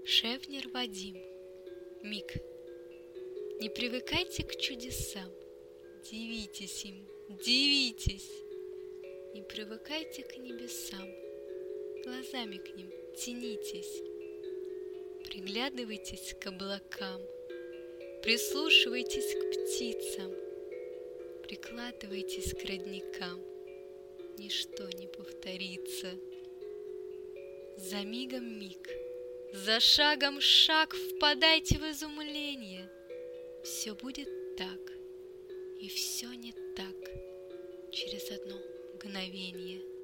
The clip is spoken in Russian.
Шефнер Вадим. Миг. Не привыкайте к чудесам, дивитесь им, дивитесь. Не привыкайте к небесам, глазами к ним тянитесь. Приглядывайтесь к облакам, прислушивайтесь к птицам, прикладывайтесь к родникам, ничто не повторится. За мигом миг, за шагом шаг, впадайте в изумление. Все будет так, и все не так через одно мгновение.